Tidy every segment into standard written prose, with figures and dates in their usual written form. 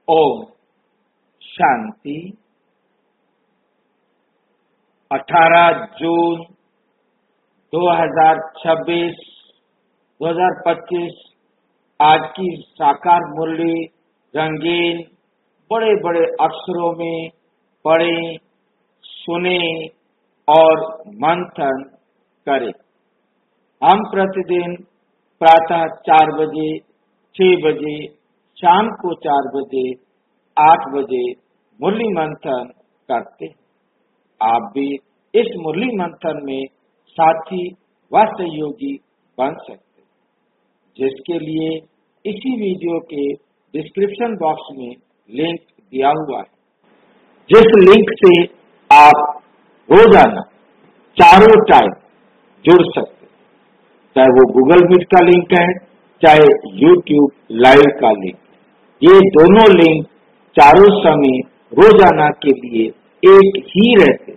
ओम शांति। 18 जून 2025 आज की साकार मुरली रंगीन बड़े बड़े अक्षरों में पढ़ें, सुने और मंथन करें। हम प्रतिदिन प्रातः 4 बजे, 6 बजे, शाम को 4 बजे, 8 बजे मुरली मंथन करते हैं। आप भी इस मुरली मंथन में साथी व सहयोगी बन सकते हैं, जिसके लिए इसी वीडियो के डिस्क्रिप्शन बॉक्स में लिंक दिया हुआ है, जिस लिंक से आप रोजाना चारों टाइम जुड़ सकते हैं। चाहे वो गूगल मीट का लिंक है, चाहे यूट्यूब लाइव का लिंक। ये दोनों लिंक चारों समय रोजाना के लिए एक ही रहते।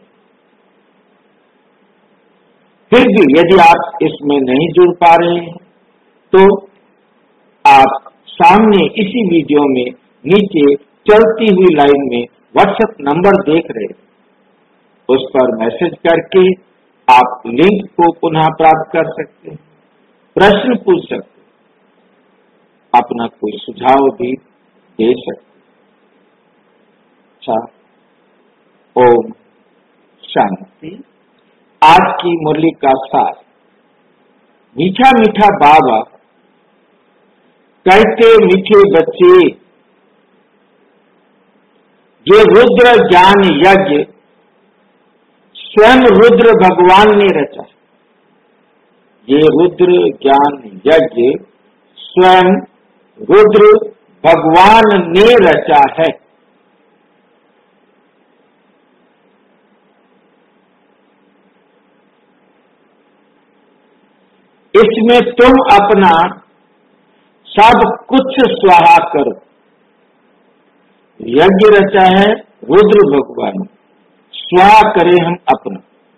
फिर भी यदि आप इसमें नहीं जुड़ पा रहे हैं तो आप सामने इसी वीडियो में नीचे चलती हुई लाइन में व्हाट्सएप नंबर देख रहे हैं, उस पर मैसेज करके आप लिंक को पुनः प्राप्त कर सकते हैं, प्रश्न पूछ सकते हैं, अपना कोई सुझाव भी दे सकते। अच्छा, ओम शांति। आज की मुरली का सार। मीठा मीठा बाबा कहते, मीठे बच्चे, ये रुद्र ज्ञान यज्ञ स्वयं रुद्र भगवान ने रचा। ये रुद्र ज्ञान यज्ञ स्वयं रुद्र भगवान ने रचा है। इसमें तुम अपना सब कुछ स्वाहा करो। यज्ञ रचा है रुद्र भगवान, स्वाहा करें हम अपना।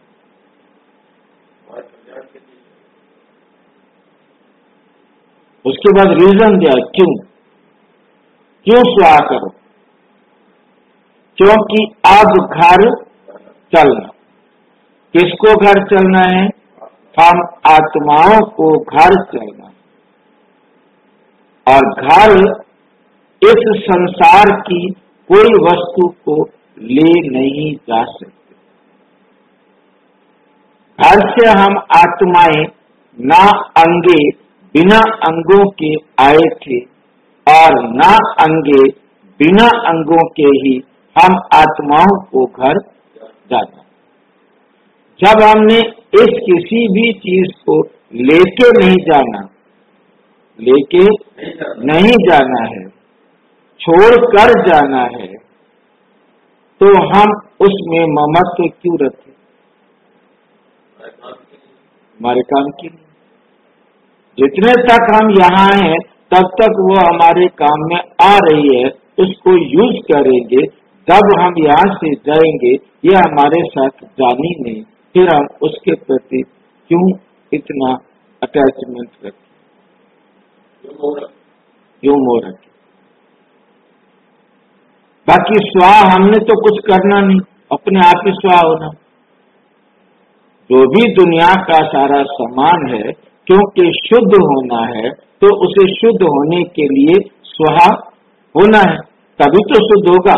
उसके बाद रीजन दिया क्यों स्वाहा करो। क्योंकि अब घर चलना। किसको घर चलना है? हम आत्माओं को घर चलना। और घर इस संसार की कोई वस्तु को ले नहीं जा सकते। घर से हम आत्माएं ना अंगे बिना अंगों के आए थे और ना अंगे बिना अंगों के ही हम आत्माओं को घर जाना। जब हमने इस किसी भी चीज को लेके नहीं जाना है, छोड़कर जाना है, तो हम उसमें ममत्व क्यों रखें? हमारे काम की नहीं। जितने तक हम यहाँ हैं तब तक वो हमारे काम में आ रही है, उसको यूज करेंगे। जब हम यहाँ से जाएंगे, ये हमारे साथ जानी नहीं, फिर हम उसके प्रति क्यों इतना अटैचमेंट रखें, क्यों मोह रखें? बाकी स्वाहा हमने तो कुछ करना नहीं, अपने आप ही स्वाहा होना। जो भी दुनिया का सारा सामान है, क्योंकि शुद्ध होना है तो उसे शुद्ध होने के लिए स्वाहा होना है, तभी तो शुद्ध होगा।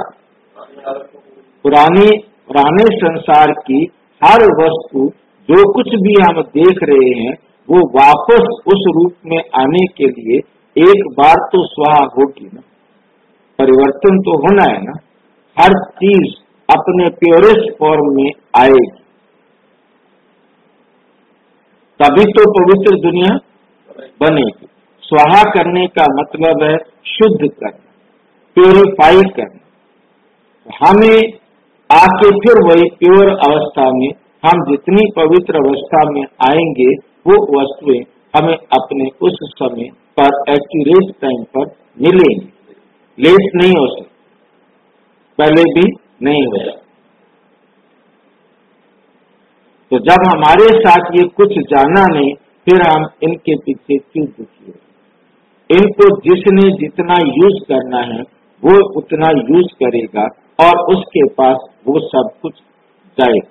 पुराने संसार की हर वस्तु, जो कुछ भी हम देख रहे हैं, वो वापस उस रूप में आने के लिए एक बार तो स्वाहा होगी ना। परिवर्तन तो होना है ना। हर चीज अपने प्योरेस्ट फॉर्म में आएगी, तभी तो पवित्र दुनिया बनेगी। स्वाहा करने का मतलब है शुद्ध करना, प्योरीफाई करना। हमें आके फिर वही प्योर अवस्था में, हम जितनी पवित्र अवस्था में आएंगे, वो वस्तुएं हमें अपने उस समय पर एक्यूरेट टाइम पर मिलेंगी। लेट नहीं हो सकती, पहले भी नहीं हो सकती। तो जब हमारे साथ ये कुछ जाना नहीं, फिर हम इनके पीछे क्यों दुखी हो? इनको जिसने जितना यूज करना है वो उतना यूज करेगा और उसके पास वो सब कुछ जाएगा।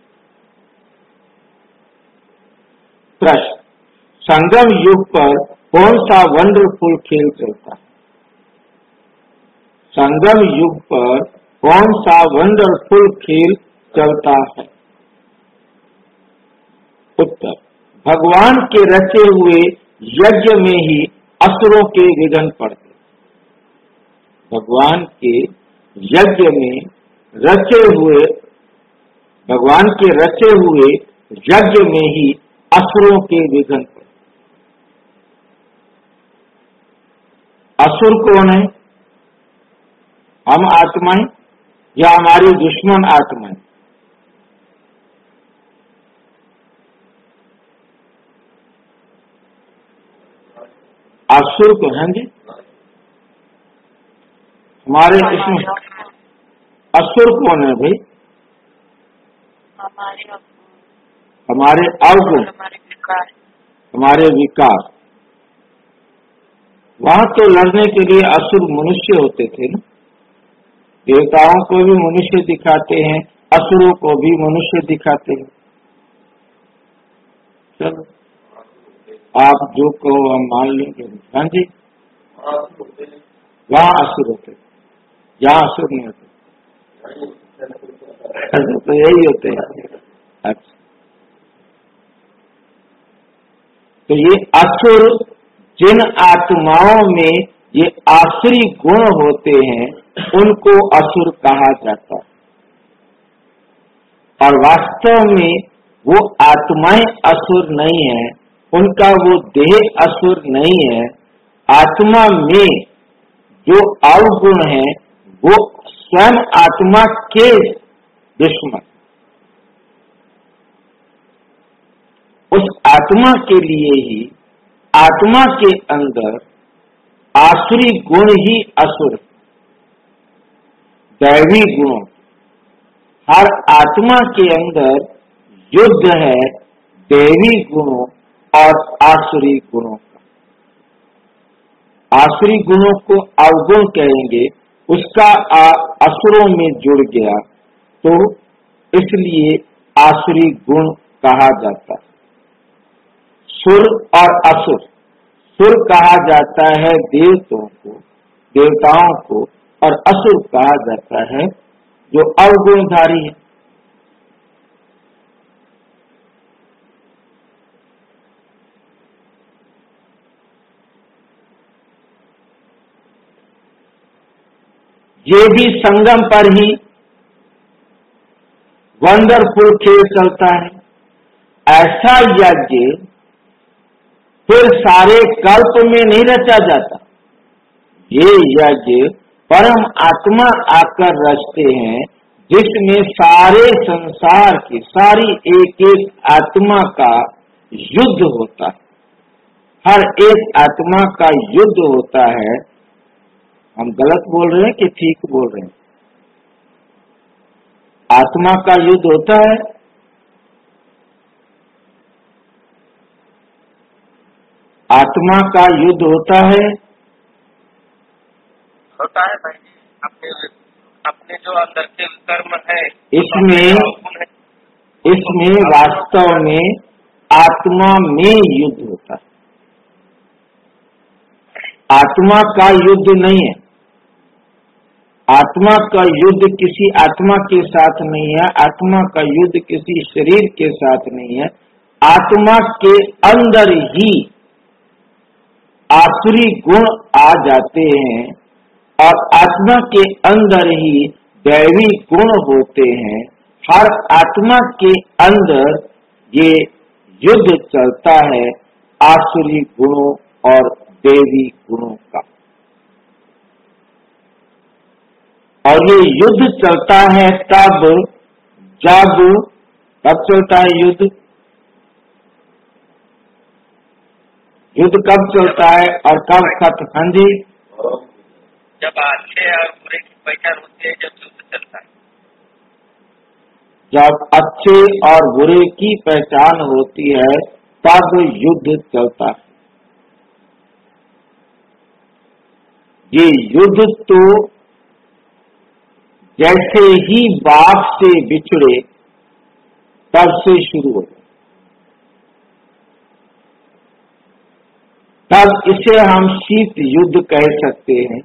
प्रश्न, संगम युग पर कौन सा वंडरफुल खेल चलता है? संगम युग पर कौन सा वंडरफुल खेल चलता है? उत्तर, भगवान के रचे हुए यज्ञ में ही असुरों के विघ्न पड़ते। भगवान के यज्ञ में रचे हुए, भगवान के रचे हुए यज्ञ में ही असुरों के विघ्न पड़ते। असुर कौन है? हम आत्माएं या हमारी दुश्मन आत्माएं? असुर को हैं जी, हमारे इसमें असुर कौन है भाई? हमारे अवगुण, हमारे विकार। वहां तो लड़ने के लिए असुर मनुष्य होते थे ना, देवताओं को भी मनुष्य दिखाते हैं, असुरों को भी मनुष्य दिखाते हैं। चलो आप जो कहो हम मान लेंगे। हाँ जी, वहाँ असुर होते, यहाँ असुर नहीं होते। तो यही होते हैं। अच्छा, तो ये असुर, जिन आत्माओं में ये आसुरी गुण होते हैं उनको असुर कहा जाता है। और वास्तव में वो आत्माएं असुर नहीं है, उनका वो देह असुर नहीं है। आत्मा में जो अवगुण है वो स्वयं आत्मा के दुश्मन, उस आत्मा के लिए ही आत्मा के अंदर आसुरी गुण ही असुर, दैवी गुणों, हर आत्मा के अंदर युद्ध है दैवी गुणों और आसुरी गुणों का। आसुरी गुणों को अवगुण कहेंगे, उसका असुरों में जुड़ गया तो इसलिए आसुरी गुण कहा जाता है। सुर और असुर, सुर कहा जाता है देवताओं को, देवताओं को, और असुर कहा जाता है जो अवगुणधारी है। ये भी संगम पर ही वंडरफुल खेल चलता है। ऐसा यज्ञ फिर सारे कल्प में नहीं रचा जाता। ये यज्ञ परम आत्मा आकर रचते हैं, जिसमें सारे संसार की सारी एक एक आत्मा का युद्ध होता है। हर एक आत्मा का युद्ध होता है। हम गलत बोल रहे हैं कि ठीक बोल रहे हैं? आत्मा का युद्ध होता है। आत्मा का युद्ध होता है भाई। अपने जो अंदर के कर्म है इसमें वास्तव में आत्मा में युद्ध होता है। आत्मा का युद्ध नहीं है। आत्मा का युद्ध किसी आत्मा के साथ नहीं है। आत्मा का युद्ध किसी शरीर के साथ नहीं है। आत्मा के अंदर ही आसुरी गुण आ जाते हैं और आत्मा के अंदर ही दैवी गुण होते हैं। हर आत्मा के अंदर ये युद्ध चलता है आसुरी गुणों और दैवी गुणों का। और ये युद्ध चलता है तब जब, कब चलता है युद्ध? युद्ध कब चलता है और कब खत्म? हाँ जी, जब अच्छे और बुरे की पहचान होती है, जब युद्ध चलता है। जब अच्छे और बुरे की पहचान होती है तब युद्ध चलता है। ये युद्ध तो जैसे ही बाप से बिछड़े तब से शुरू हो, तब इसे हम शीत युद्ध कह सकते हैं,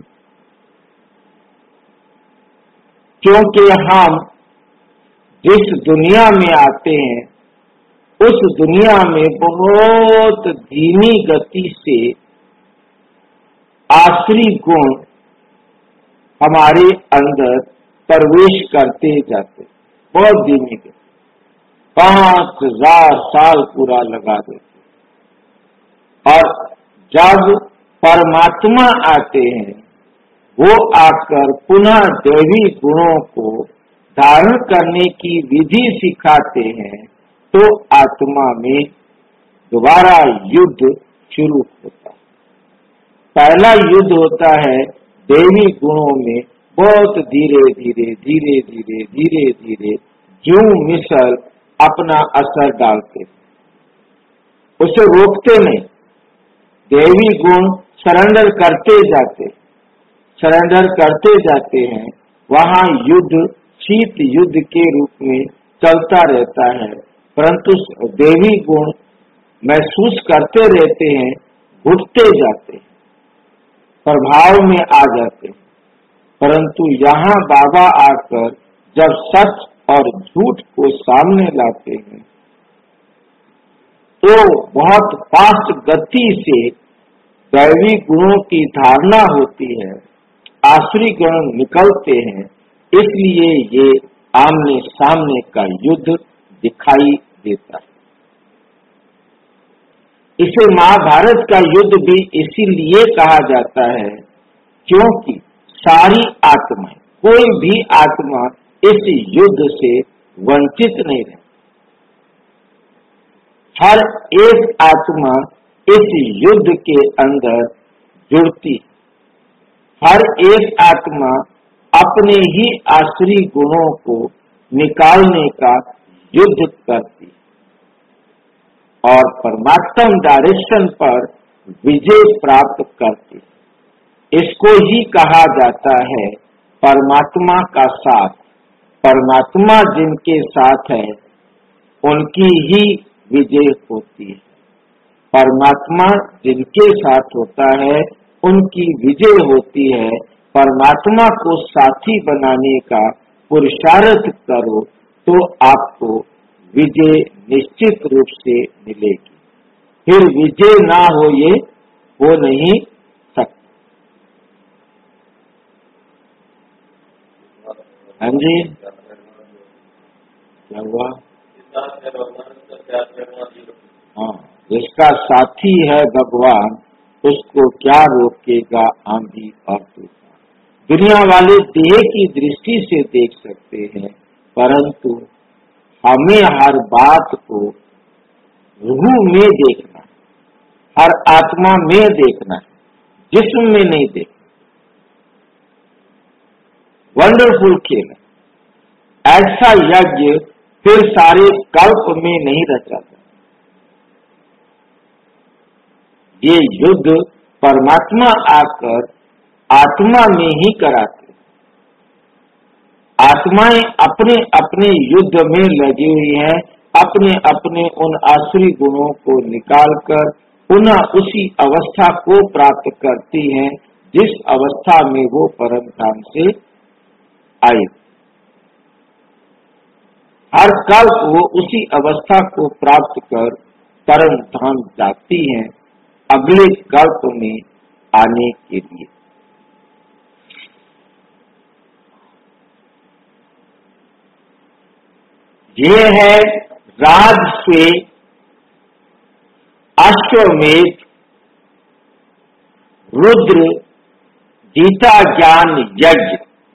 क्योंकि हम जिस दुनिया में आते हैं उस दुनिया में बहुत धीमी गति से आसुरी गुण हमारे अंदर प्रवेश करते जाते, बहुत धीमी गति, 5000 साल पूरा लगा देते। और जब परमात्मा आते हैं, वो आकर पुनः दैवी गुणों को धारण करने की विधि सिखाते हैं, तो आत्मा में दोबारा युद्ध शुरू होता है। पहला युद्ध होता है दैवी गुणों में, बहुत धीरे धीरे धीरे धीरे धीरे धीरे ज्यों मिसल अपना असर डालते, उसे रोकते नहीं, दैवी गुण सरेंडर करते जाते हैं। वहां युद्ध शीत युद्ध के रूप में चलता रहता है, परंतु दैवी गुण महसूस करते रहते हैं, घुटते जाते हैं, प्रभाव में आ जाते हैं। परंतु यहाँ बाबा आकर जब सच और झूठ को सामने लाते हैं, तो बहुत फास्ट गति से दैवी गुणों की धारणा होती है, आसुरी गुण निकलते हैं। इसलिए ये आमने सामने का युद्ध दिखाई देता है। इसे महाभारत का युद्ध भी इसीलिए कहा जाता है, क्योंकि सारी आत्माएं, कोई भी आत्मा इस युद्ध से वंचित नहीं रहे। हर एक आत्मा इस युद्ध के अंदर जुड़ती, हर एक आत्मा अपने ही आसुरी गुणों को निकालने का युद्ध करती और परमात्मा डायरेक्शन पर विजय प्राप्त करती। इसको ही कहा जाता है परमात्मा का साथ। परमात्मा जिनके साथ है उनकी ही विजय होती है। परमात्मा जिनके साथ होता है उनकी विजय होती है। परमात्मा को साथी बनाने का पुरुषार्थ करो तो आपको विजय निश्चित रूप से मिलेगी। फिर विजय ना हो ये हो नहीं सकता। हाँ जी, क्या हुआ? हाँ, जिसका साथी है भगवान उसको क्या रोकेगा आंधी और तूफान। दुनिया वाले देह की दृष्टि से देख सकते हैं, परंतु हमें हर बात को रूह में देखना, हर आत्मा में देखना है, जिस्म में नहीं देखना। वंडरफुल खेल है। ऐसा यज्ञ फिर सारे कल्प में नहीं रचा था। ये युद्ध परमात्मा आकर आत्मा में ही कराते। आत्माएं अपने अपने युद्ध में लगी हुई हैं, अपने अपने उन आसुरी गुणों को निकालकर पुनः उसी अवस्था को प्राप्त करती हैं जिस अवस्था में वो परम धाम से आई। हर कल्प वो उसी अवस्था को प्राप्त कर परम धाम जाती हैं अगले कल्प में आने के लिए। ये है राजस्व अश्वमेध रुद्र गीता ज्ञान यज्ञ।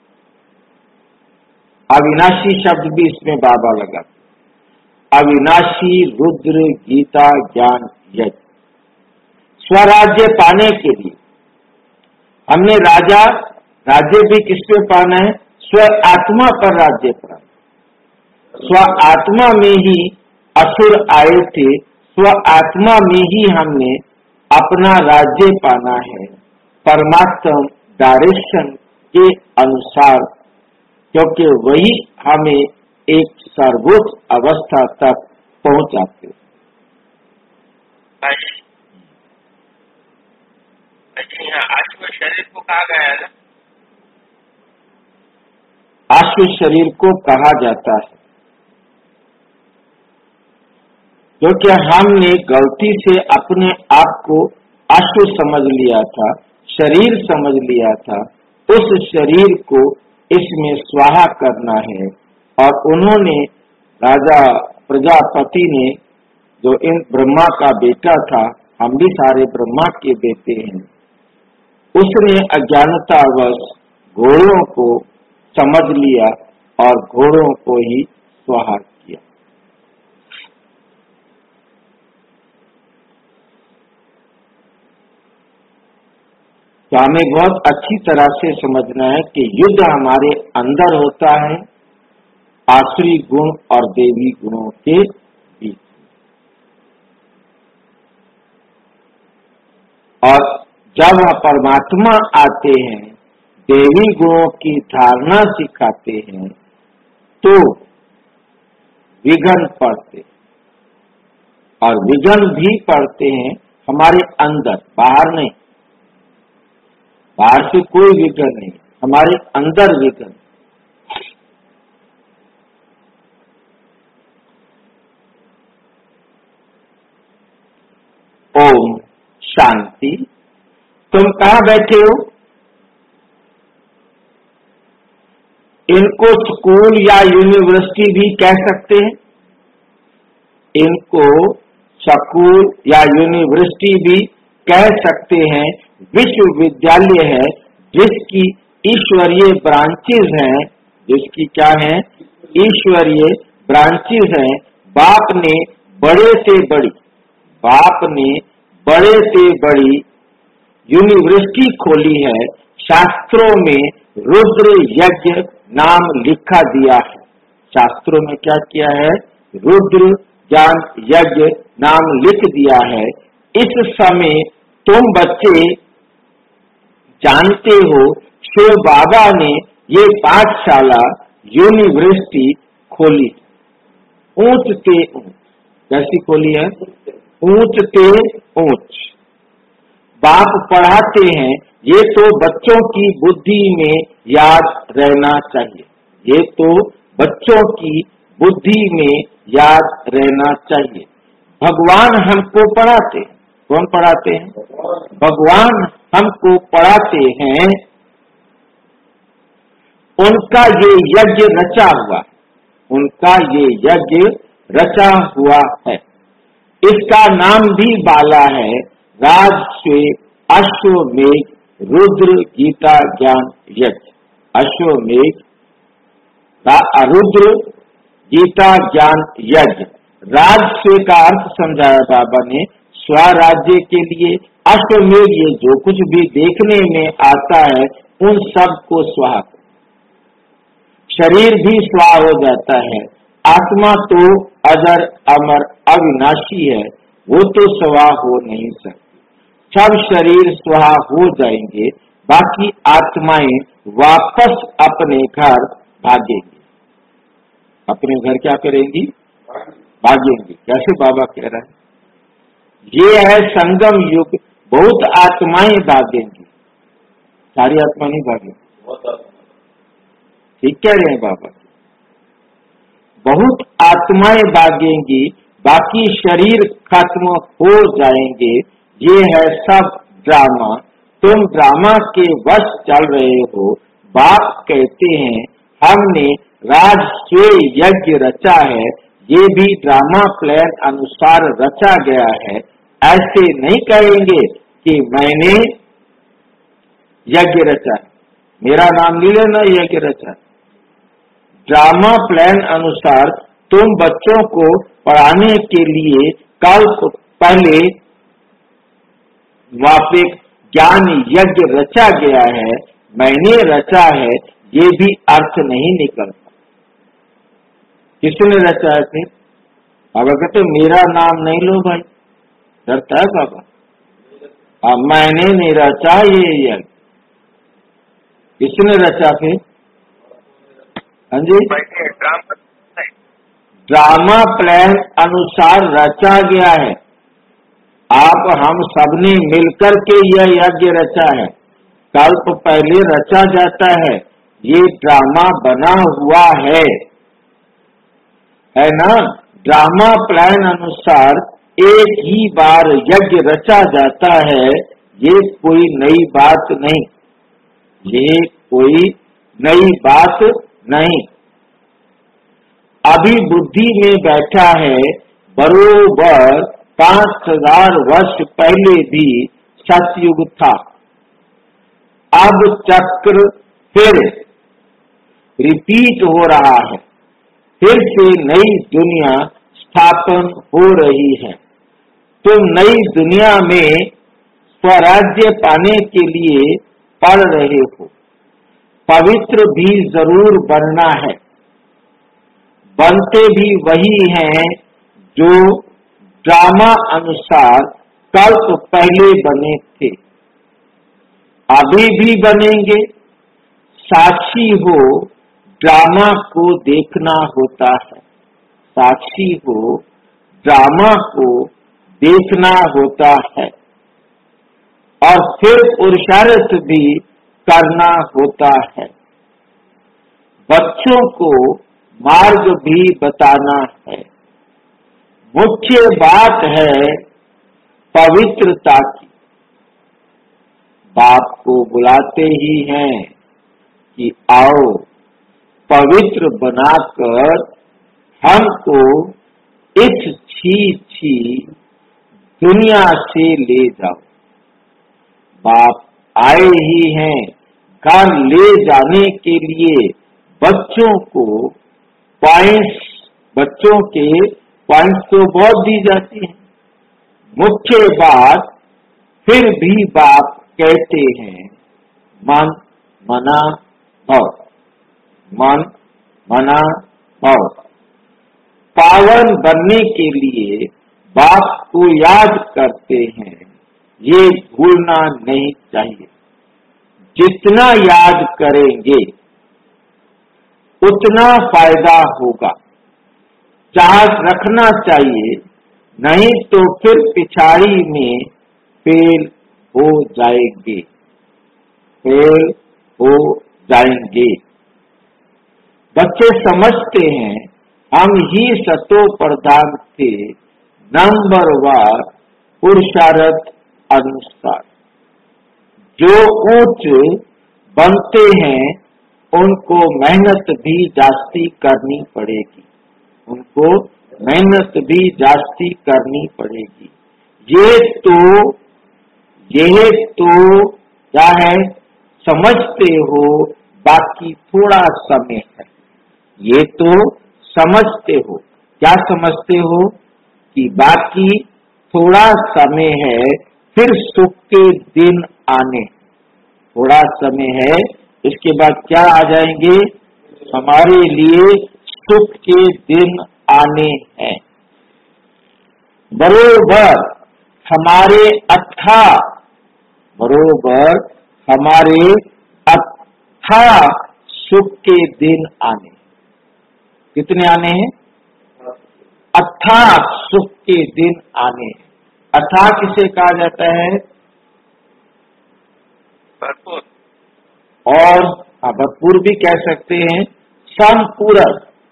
अविनाशी शब्द भी इसमें बाबा लगा। अविनाशी रुद्र गीता ज्ञान यज्ञ। स्वराज्य पाने के लिए हमने राज्य भी किस पे पाना है? स्व आत्मा पर राज्य पाना। स्व आत्मा में ही असुर आए थे, स्व आत्मा में ही हमने अपना राज्य पाना है। परमात्मा डायरेक्शन के अनुसार क्योंकि वही हमें एक सर्वोच्च अवस्था तक पहुंचाते। यहाँ आश्व शरीर को कहा गया है ना? आश्व शरीर को कहा जाता है क्योंकि हमने गलती से अपने आप को अश्व समझ लिया था, शरीर समझ लिया था। उस शरीर को इसमें स्वाहा करना है। और उन्होंने राजा प्रजापति ने, जो इन ब्रह्मा का बेटा था, हम भी सारे ब्रह्मा के बेटे हैं, उसने अज्ञानतावश घोड़ों को समझ लिया और घोड़ों को ही स्वाहा किया। तो हमें बहुत अच्छी तरह से समझना है कि युद्ध हमारे अंदर होता है आसुरी गुण और देवी गुणों के बीच। और जब परमात्मा आते हैं, देवी गुणों की धारणा सिखाते हैं, तो विघ्न पड़ते, और विघ्न भी पड़ते हैं हमारे अंदर, बाहर नहीं। बाहर से कोई विघ्न नहीं, हमारे अंदर विघ्न। ओम शांति। तुम कहाँ बैठे हो? इनको स्कूल या यूनिवर्सिटी भी कह सकते हैं, इनको स्कूल या यूनिवर्सिटी भी कह सकते हैं। विश्वविद्यालय है जिसकी ईश्वरीय ब्रांचेज हैं, जिसकी क्या है? ईश्वरीय ब्रांचेज हैं। बाप ने बड़े से बड़ी यूनिवर्सिटी खोली है। शास्त्रों में रुद्र यज्ञ नाम लिखा दिया है। शास्त्रों में क्या किया है? रुद्र ज्ञान यज्ञ नाम लिख दिया है। इस समय तुम बच्चे जानते हो, शिव बाबा ने ये पाठशाला यूनिवर्सिटी खोली, ऊंच ते ऊंच। कैसी खोली है? ऊंच ते ऊंच। बाप पढ़ाते हैं, ये तो बच्चों की बुद्धि में याद रहना चाहिए। ये तो बच्चों की बुद्धि में याद रहना चाहिए। भगवान हमको पढ़ाते हैं। कौन पढ़ाते हैं? भगवान हमको पढ़ाते हैं। उनका ये यज्ञ रचा हुआ, उनका ये यज्ञ रचा हुआ है। इसका नाम भी बाला है, राजश्वेत अश्वमेघ रुद्र गीता ज्ञान यज्ञ। अश्वमेघ रुद्र गीता ज्ञान यज्ञ। राजस्व का अर्थ समझाया बाबा ने, स्वराज्य के लिए। अश्वमेघ, ये जो कुछ भी देखने में आता है उन सब को स्वाहा। शरीर भी स्वाहा हो जाता है, आत्मा तो अजर अमर अविनाशी है, वो तो स्वाहा हो नहीं सकती। सब शरीर स्वाहा हो जाएंगे, बाकी आत्माएं वापस अपने घर भागेंगी। अपने घर क्या करेंगी? भागेंगी। कैसे? बाबा कह रहा है ये है संगम युग, बहुत आत्माएं भागेंगी, सारी आत्मा नहीं भागेंगी। ठीक कह रहे हैं बाबा, बहुत आत्माएं भागेंगी, बाकी शरीर खत्म हो जाएंगे। ये है सब ड्रामा, तुम ड्रामा के वश चल रहे हो। बाप कहते हैं हमने राजस्व यज्ञ रचा है, ये भी ड्रामा प्लान अनुसार रचा गया है। ऐसे नहीं कहेंगे कि मैंने यज्ञ रचा, मेरा नाम नहीं लेना यज्ञ रचा। ड्रामा प्लान अनुसार तुम बच्चों को पढ़ाने के लिए कल पहले वापिक ज्ञान यज्ञ रचा गया है, मैंने रचा है, ये भी अर्थ नहीं निकलता। किसने रचा है? फिर बाबा कहते मेरा नाम नहीं लो भाई, डरता है बाबा। अब मैंने नहीं रचा ये यज्ञ, किसने रचा? फिर हाँ जी, पहले ड्रामा प्लान अनुसार रचा गया है। आप हम सबने मिलकर के यह यज्ञ रचा है। कल्प पहले रचा जाता है, ये ड्रामा बना हुआ है ना। ड्रामा प्लान अनुसार एक ही बार यज्ञ रचा जाता है, ये कोई नई बात नहीं, ये कोई नई बात नहीं। अभी बुद्धि में बैठा है, बरोबर 5000 वर्ष पहले भी सतयुग था। अब चक्र फिर रिपीट हो रहा है, फिर से नई दुनिया स्थापन हो रही है। तुम नई दुनिया में स्वराज्य पाने के लिए पढ़ रहे हो। पवित्र भी जरूर बनना है। बनते भी वही हैं जो ड्रामा अनुसार कल्प पहले बने थे, अभी भी बनेंगे। साक्षी हो, ड्रामा को देखना होता है। साक्षी हो, ड्रामा को देखना होता है और फिर पुरुषार्थ भी करना होता है। बच्चों को मार्ग भी बताना है। मुख्य बात है पवित्रता की। बाप को बुलाते ही हैं कि आओ पवित्र बनाकर हमको इस छी दुनिया से ले जाओ। बाप आए ही हैं घर ले जाने के लिए। बच्चों को पॉइंट्स, बच्चों के पॉइंट्स तो बहुत दी जाती हैं। मुख्य बात फिर भी बाप कहते हैं मन मना भव, मन मना भव। पावन बनने के लिए बाप को याद करते हैं, ये भूलना नहीं चाहिए। जितना याद करेंगे उतना फायदा होगा। चाहत रखना चाहिए, नहीं तो फिर पिछाड़ी में फेल हो जाएंगे, फेल हो जाएंगे। बच्चे समझते हैं हम ही सतो प्रधान थे, नंबरवार पुरुषार्थ अनुसार। जो ऊंच बनते हैं उनको मेहनत भी जास्ती करनी पड़ेगी, उनको मेहनत भी जास्ती करनी पड़ेगी। ये तो क्या है, समझते हो, बाकी थोड़ा समय है। ये तो समझते हो, क्या समझते हो कि बाकी थोड़ा समय है, फिर सुख के दिन आने। थोड़ा समय है, इसके बाद क्या आ जाएंगे, हमारे लिए सुख के दिन आने हैं। बरोबर हमारे अथाह सुख के दिन आने। कितने आने हैं? अथाह सुख के दिन आने। अथाह किसे कहा जाता है? भरपूर। और भरपूर भी कह सकते हैं, संपूर्ण।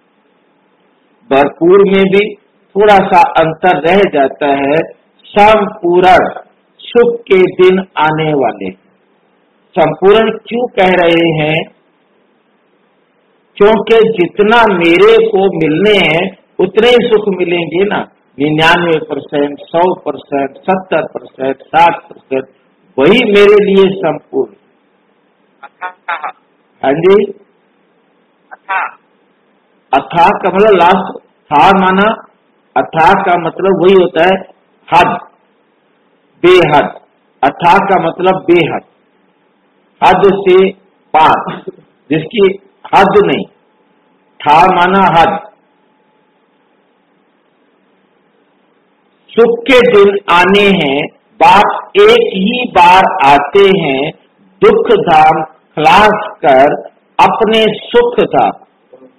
भरपूर में भी थोड़ा सा अंतर रह जाता है। संपूर्ण सुख के दिन आने वाले। संपूर्ण क्यों कह रहे हैं? क्योंकि जितना मेरे को मिलने हैं उतने ही सुख मिलेंगे ना। 99%, 100%, 70%, 60%, वही मेरे लिए संपूर्ण। हाँ जी, अथाह का मतलब लास्ट। था माना अथाह का मतलब वही होता है हद, बेहद। अथाह का मतलब बेहद, हद से पार, जिसकी हद नहीं। था माना हद। सुख के दिन आने हैं, बाप एक ही बार आते हैं, दुख धाम खलास कर अपने सुख धाम।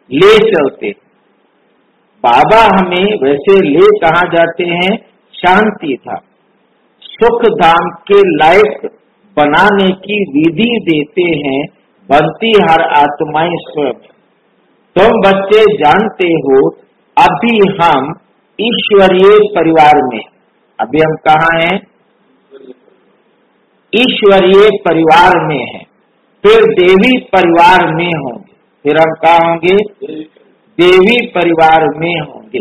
ले चलते। बाबा हमें वैसे ले कहाँ जाते हैं? शांति धाम, सुख धाम के लायक बनाने की विधि देते हैं, बनती हर आत्माएं स्वयं। तुम बच्चे जानते हो अभी हम ईश्वरीय परिवार में, अभी हम कहाँ हैं? ईश्वरीय परिवार में हैं, फिर देवी परिवार में होंगे, फिर हम कहाँ होंगे? देवी परिवार में होंगे।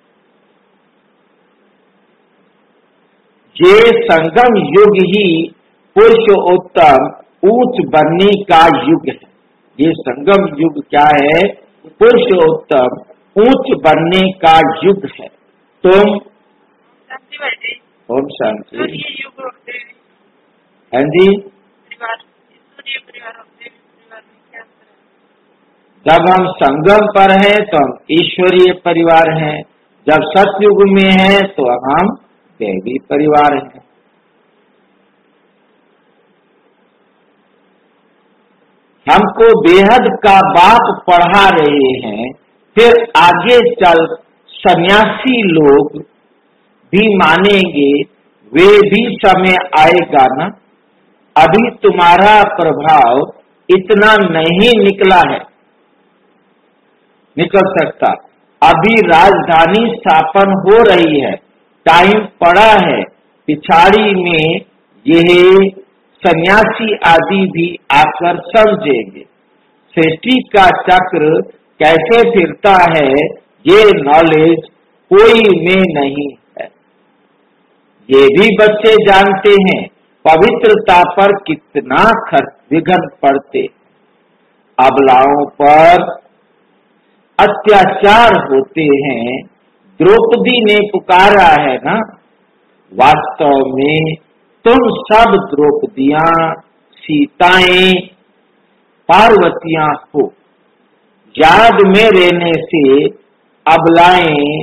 ये संगम युग ही पुरुषोत्तम ऊंच बनने का युग है। ये संगम युग क्या है? पुरुषोत्तम ऊंच बनने का युग है। तुम शांति भाई जी, ओम शांति। ये युग होते हैं हाँ जी, परिवार, सूर्य परिवार होते हैं परिवार में क्या अंतर है? जब हम संगम पर हैं तो हम ईश्वरीय परिवार हैं, जब सतयुग में हैं तो हम देवी परिवार हैं। हमको बेहद का बाप पढ़ा रहे हैं, फिर आगे चल सन्यासी लोग भी मानेंगे, वे भी समय आएगा ना। अभी तुम्हारा प्रभाव इतना नहीं निकला है, निकल सकता। अभी राजधानी स्थापन हो रही है, टाइम पड़ा है, पिछाड़ी में यह सन्यासी आदि भी आकर समझेंगे। सृष्टि का चक्र कैसे फिरता है ये नॉलेज कोई में नहीं है। ये भी बच्चे जानते हैं पवित्रता पर कितना विघ्न पड़ते, अबलाओं पर अत्याचार होते हैं। द्रौपदी ने पुकारा है ना, वास्तव में तुम सब द्रौपदियां, सीताएं, पार्वतियां हो। याद में रहने से अबलाएं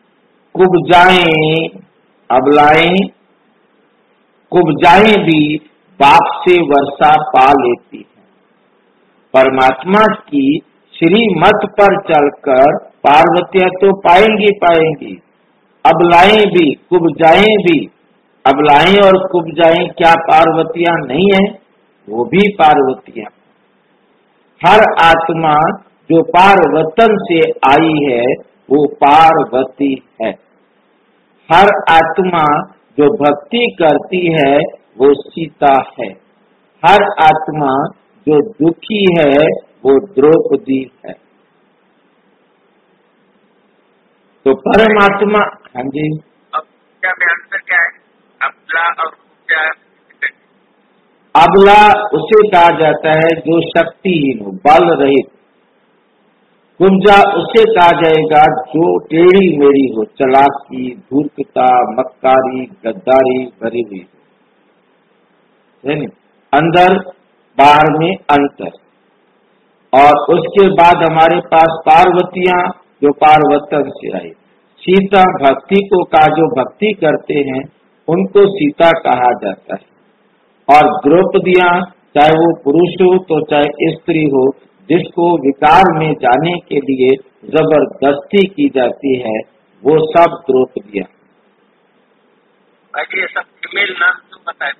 कुब्जाएं भी बाप से वर्षा पा लेती हैं। परमात्मा की श्रीमत पर चलकर पार्वतियां तो पाएंगी। अबलाएं भी, कुब्जाएं भी। अबलाएं और कुब्जाएं क्या पार्वतियां नहीं है? वो भी पार्वतियां। हर आत्मा जो पार्वतन से आई है वो पार्वती है। हर आत्मा जो भक्ति करती है वो सीता है। हर आत्मा जो दुखी है वो द्रौपदी है। तो परमात्मा, हाँ जी, अब क्या में अंतर क्या है? अबला और क्या? अबला उसे कहा जाता है जो शक्तिहीन हो, बल रहित। कुब्जा उसे कहा जाएगा जो टेढ़ी मेढ़ी हो, चालाकी, धूर्तता, मक्कारी, गद्दारी भरी हुई हो। अंदर बाहर में अंतर। और उसके बाद हमारे पास पार्वतियां जो पार्वतन से आई। सीता भक्ति को कहा, जो भक्ति करते हैं उनको सीता कहा जाता है। और द्रौपदियां चाहे वो पुरुष हो तो चाहे स्त्री हो, जिसको विकार में जाने के लिए जबरदस्ती की जाती है, वो सब द्रौपदियां। ये सब फीमेल नाम क्यों बताए?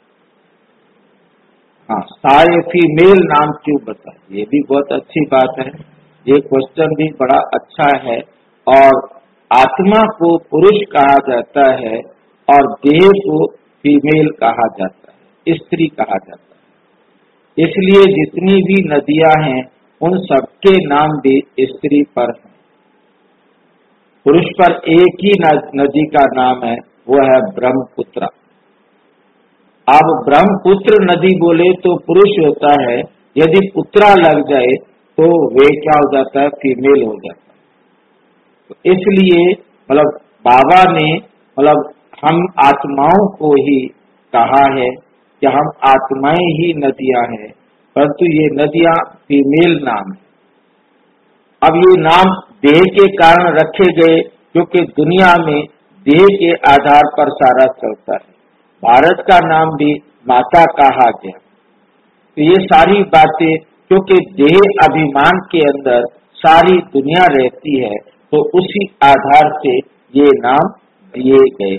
हाँ, सारे फीमेल नाम क्यों बताए, ये भी बहुत अच्छी बात है। ये क्वेश्चन भी बड़ा अच्छा है। और आत्मा को पुरुष कहा जाता है और देह को फीमेल कहा जाता है, स्त्री कहा जाता है। इसलिए जितनी भी नदियां हैं उन सबके नाम भी स्त्री पर हैं। पुरुष पर एक ही नदी का नाम है, वो है ब्रह्मपुत्र। अब ब्रह्मपुत्र नदी बोले तो पुरुष होता है, यदि पुत्रा लग जाए तो वे क्या हो जाता है? फीमेल हो जाता है। तो इसलिए मतलब बाबा ने हम आत्माओं को ही कहा है कि हम आत्माएं ही नदियां हैं, परंतु ये नदियां फीमेल नाम है। अब ये नाम देह के कारण रखे गए, क्योंकि दुनिया में देह के आधार पर सारा चलता है। भारत का नाम भी माता कहा गया। तो ये सारी बातें, क्योंकि देह अभिमान के अंदर सारी दुनिया रहती है, तो उसी आधार से ये नाम दिए गए।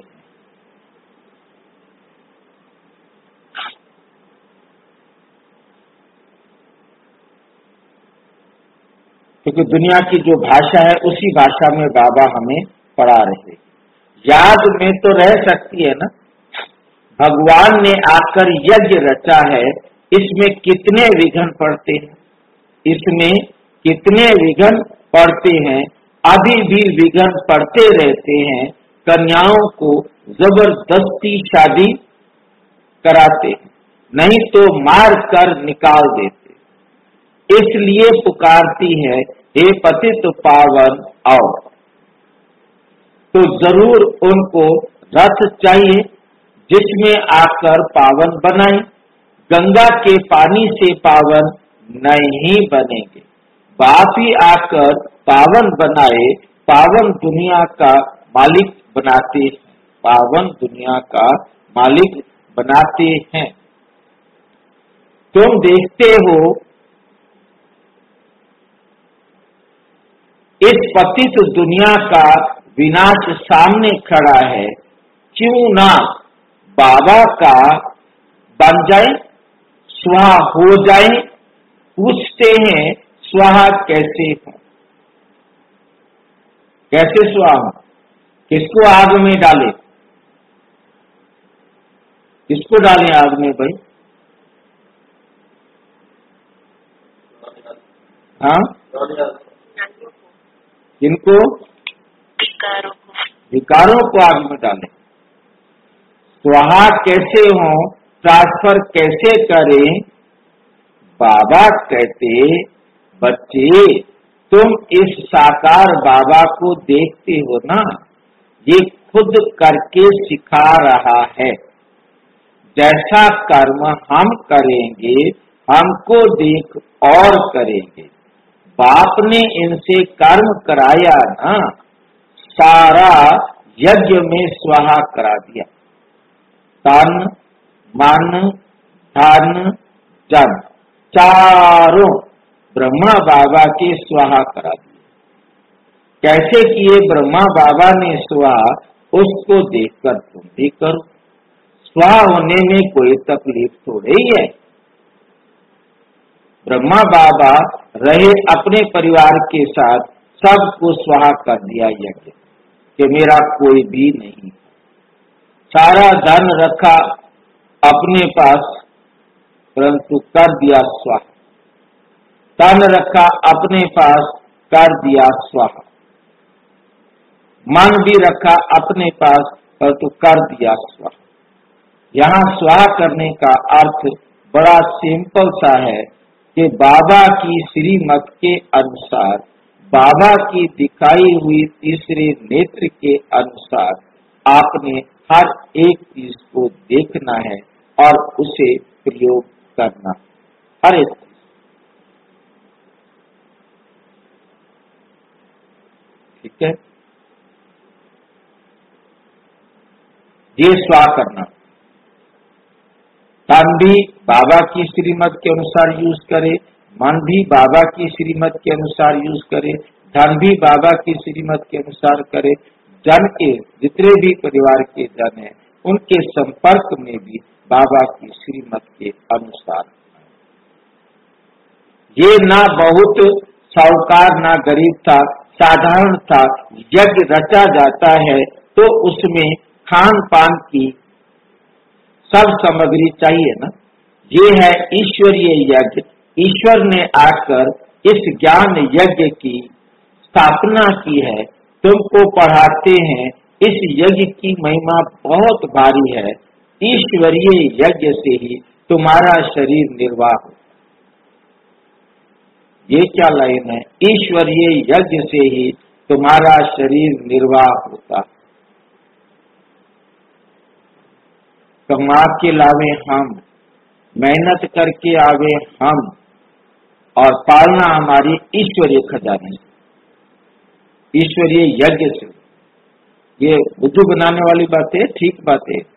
क्योंकि दुनिया की जो भाषा है उसी भाषा में बाबा हमें पढ़ा रहे। याद में तो रह सकती है ना, भगवान ने आकर यज्ञ रचा है, इसमें कितने विघ्न पड़ते हैं, इसमें कितने विघ्न पड़ते हैं, अभी भी विघ्न पड़ते रहते हैं। कन्याओं को जबरदस्ती शादी कराते हैं, नहीं तो मार कर निकाल देते, इसलिए पुकारती है, हे पतित पावन आओ। तो जरूर उनको रथ चाहिए जिसमें आकर पावन बनाए। गंगा के पानी से पावन नहीं बनेंगे, बाप ही आकर पावन बनाए, पावन दुनिया का मालिक बनाते हैं, पावन दुनिया का मालिक बनाते हैं। तुम देखते हो इस पतित दुनिया का विनाश सामने खड़ा है, क्यों ना बाबा का बन जाए, स्वाहा हो जाए। पूछते हैं स्वाहा कैसे हो, कैसे स्वाहा हो? किसको आग में डाले, किसको डालें आग में भाई? हाँ, किनको? विकारों को आग में डालें। स्वाहा कैसे हो, ट्रांसफर कैसे करें? बाबा कहते, बच्चे तुम इस साकार बाबा को देखते हो ना, ये खुद करके सिखा रहा है। जैसा कर्म हम करेंगे, हमको देख और करेंगे। बाप ने इनसे कर्म कराया ना, सारा यज्ञ में स्वाहा करा दिया। तन मन धन जन चारों ब्रह्मा बाबा के स्वाहा करा दिए। कैसे किए ब्रह्मा बाबा ने स्वाहा, उसको देखकर तुम भी करो। स्वाहा होने में कोई तकलीफ थोड़ी ही है। ब्रह्मा बाबा रहे अपने परिवार के साथ, सबको स्वाहा कर दिया यज्ञ कि मेरा कोई भी नहीं। सारा धन रखा अपने पास, परंतु कर दिया स्वाहा। तन रखा अपने पास, कर दिया स्वाहा। मन भी रखा अपने पास, परंतु कर दिया स्वाहा। यहाँ स्वाहा करने का अर्थ बड़ा सिंपल सा है कि बाबा की श्रीमत के अनुसार, बाबा की दिखाई हुई तीसरे नेत्र के अनुसार आपने हर एक चीज को देखना है और उसे प्रयोग करना, हर एक चीज। ठीक है, ये स्वाहा करना। तन भी बाबा की श्रीमत के अनुसार यूज करे, मन भी बाबा की श्रीमत के अनुसार यूज करे, धन भी बाबा की श्रीमत के अनुसार करे। जन के जितने भी परिवार के जन हैं, उनके संपर्क में भी बाबा की श्रीमत के अनुसार। ये ना बहुत साहूकार ना गरीब था, साधारण था। यज्ञ रचा जाता है तो उसमें खान पान की सब सामग्री चाहिए ना। ये है ईश्वरीय यज्ञ। ईश्वर ने आकर इस ज्ञान यज्ञ की स्थापना की है, तुमको पढ़ाते हैं। इस यज्ञ की महिमा बहुत भारी है। ईश्वरीय यज्ञ से ही तुम्हारा शरीर निर्वाह हो। ये क्या लाइन है? ईश्वरीय यज्ञ से ही तुम्हारा शरीर निर्वाह होता। कमा के लावे हम, मेहनत करके आवे हम, और पालना हमारी ईश्वरीय खजाने से, ईश्वरीय यज्ञ से। ये बुद्धू बनाने वाली बात है, ठीक बात है।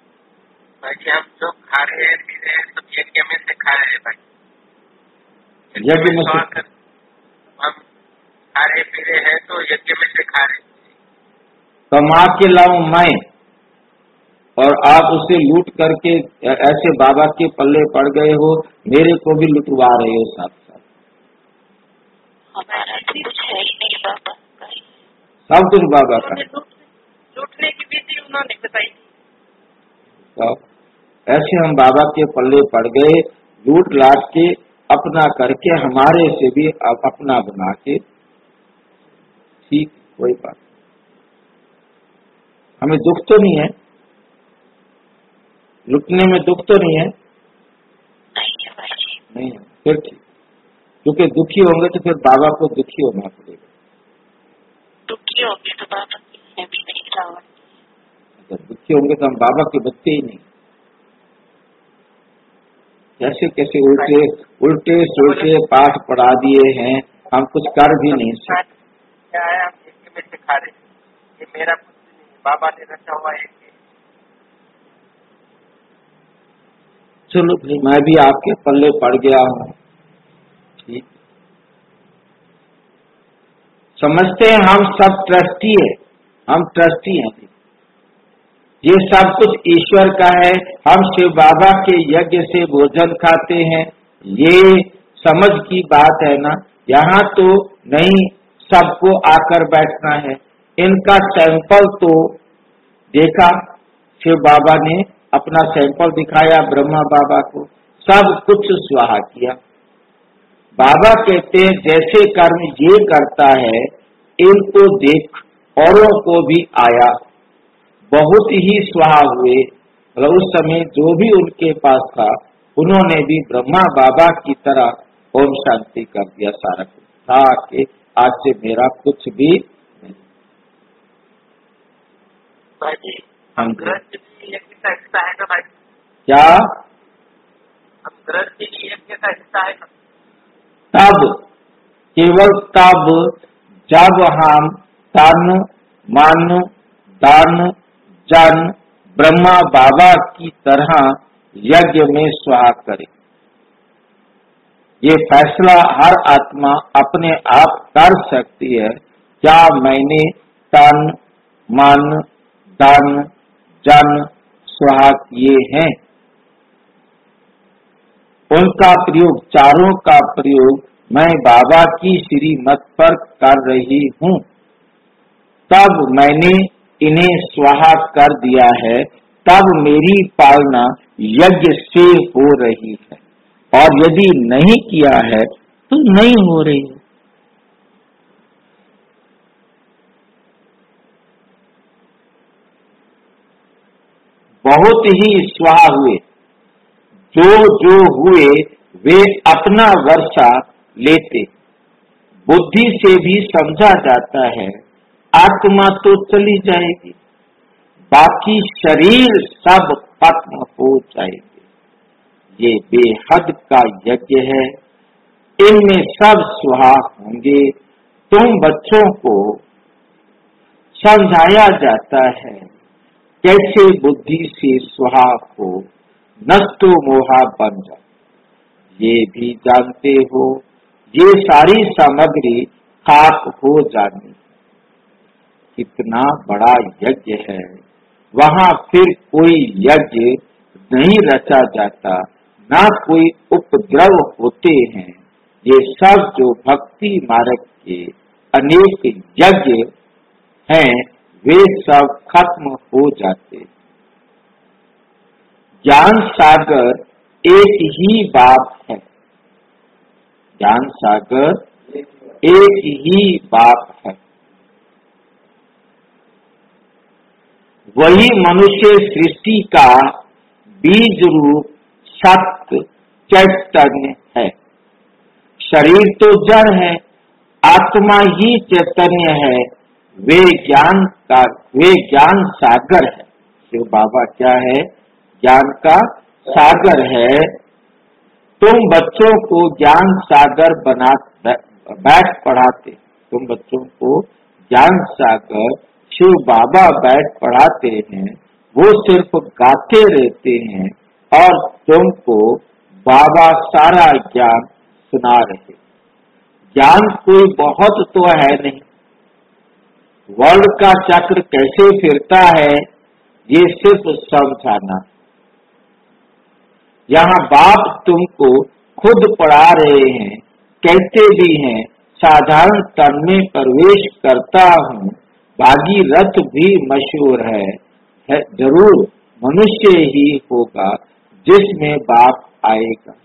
भाई हम जो खा रहे हैं, पी रहे हैं, सब यज्ञ में से खा रहे हैं भाई। यज्ञ में से हम खा रहे पी रहे हैं तो यज्ञ में से खा रहे। कमा के लाऊं मैं और आप उसे लूट करके ऐसे बाबा के पल्ले पड़ गए हो, मेरे को भी लुटवा रहे हो साथ साथ। हमारा कुछ है ही नहीं बाबा का, सब कुछ बाबा का। लूटने की विधि उन्होंने बताई। तो ऐसे हम बाबा के पल्ले पड़ गए, लूट लाट के अपना करके हमारे से भी अपना बना के। ठीक, कोई बात, हमें दुख तो नहीं है, लुटने में दुख तो नहीं है। नहीं है, फिर ठीक, क्योंकि दुखी होंगे तो फिर बाबा को दुखी होना पड़ेगा। दुखी होंगे तो बाबा है भी नहीं रावण। अगर दुखी होंगे तो हम बाबा के बच्चे ही नहीं। कैसे कैसे उल्टे उल्टे सुलटे पाठ पढ़ा दिए हैं, हम कुछ कर भी नहीं सकते। क्या है, हम यज्ञ में से खा रहे, ये मेरा कुछ नहीं, बाबा ने रचा हुआ है। चलो भाई, मैं भी आपके पल्ले पड़ गया हूँ। ठीक, समझते हैं हम सब ट्रस्टी है, हम ट्रस्टी हैं। ये सब कुछ ईश्वर का है, हम शिव बाबा के यज्ञ से भोजन खाते हैं, ये समझ की बात है ना। यहाँ तो नहीं सबको आकर बैठना है। इनका सैंपल तो देखा, शिव बाबा ने अपना सैंपल दिखाया ब्रह्मा बाबा को, सब कुछ स्वाहा किया। बाबा कहते हैं जैसे कर्म ये करता है, इनको देख औरों को भी आया, बहुत ही स्वाहा हुए। मतलब उस समय जो भी उनके पास था, उन्होंने भी ब्रह्मा बाबा की तरह ओम शांति कर दिया सारा कुछ था कि आज से मेरा कुछ भी नहीं। भाई जी, हम ग्रस्त भी यज्ञ का हिस्सा है ना भाई? क्या हम ग्रस्त भी यज्ञ का हिस्सा है ना? तब, केवल तब जब हम तन मन धन जन ब्रह्मा बाबा की तरह यज्ञ में स्वाहा करें। ये फैसला हर आत्मा अपने आप कर सकती है, क्या मैंने तन मन धन जन स्वाहा किए हैं। उनका प्रयोग, चारों का प्रयोग मैं बाबा की श्रीमत पर कर रही हूँ। तब मैंने इन्हें स्वाहा कर दिया है, तब मेरी पालना यज्ञ से हो रही है, और यदि नहीं किया है तो नहीं हो रही है। बहुत ही स्वाहा हुए, जो जो हुए वे अपना वर्षा लेते। बुद्धि से भी समझा जाता है आत्मा तो चली जाएगी, बाकी शरीर सब खत्म हो जाएंगे। ये बेहद का यज्ञ है, इनमें सब स्वाहा होंगे। तुम बच्चों को समझाया जाता है कैसे बुद्धि से स्वाहा हो, नष्टो मोहा बन जाए। ये भी जानते हो ये सारी सामग्री खाक हो जानी। कितना बड़ा यज्ञ है, वहाँ फिर कोई यज्ञ नहीं रचा जाता, ना कोई उपद्रव होते हैं। ये सब जो भक्ति मार्ग के अनेक यज्ञ हैं, वे सब खत्म हो जाते। ज्ञान सागर एक ही बात है, ज्ञान सागर एक ही बात है। वही मनुष्य सृष्टि का बीज रूप सत्य चैतन्य है। शरीर तो जड़ है, आत्मा ही चैतन्य है। वे ज्ञान सागर है। शिव बाबा क्या है? ज्ञान का सागर है। तुम बच्चों को ज्ञान सागर बना बैठ पढ़ाते, तुम बच्चों को ज्ञान सागर शिव बाबा बैठ पढ़ाते हैं। वो सिर्फ गाते रहते हैं और तुमको बाबा सारा ज्ञान सुना रहे। ज्ञान कोई बहुत तो है नहीं, वर्ल्ड का चक्र कैसे फिरता है ये सिर्फ समझाना। यहाँ बाप तुमको खुद पढ़ा रहे हैं, कहते भी हैं साधारण तन में प्रवेश करता हूँ, भागीरथ भी मशहूर है जरूर मनुष्य ही होगा जिसमें बाप आएगा।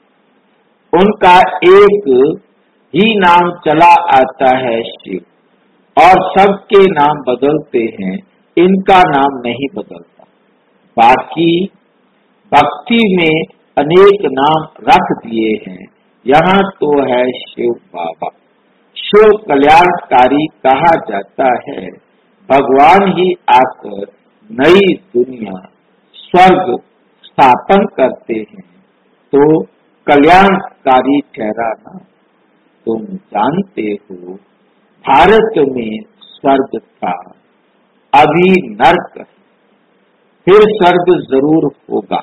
उनका एक ही नाम चला आता है शिव, और सबके नाम बदलते हैं, इनका नाम नहीं बदलता। बाकी भक्ति में अनेक नाम रख दिए हैं, यहाँ तो है शिव बाबा। शिव कल्याणकारी कहा जाता है, भगवान ही आकर नई दुनिया स्वर्ग स्थापन करते हैं, तो कल्याणकारी ठहराना। तुम जानते हो भारत में स्वर्ग था, अभी नर्क है, फिर स्वर्ग जरूर होगा।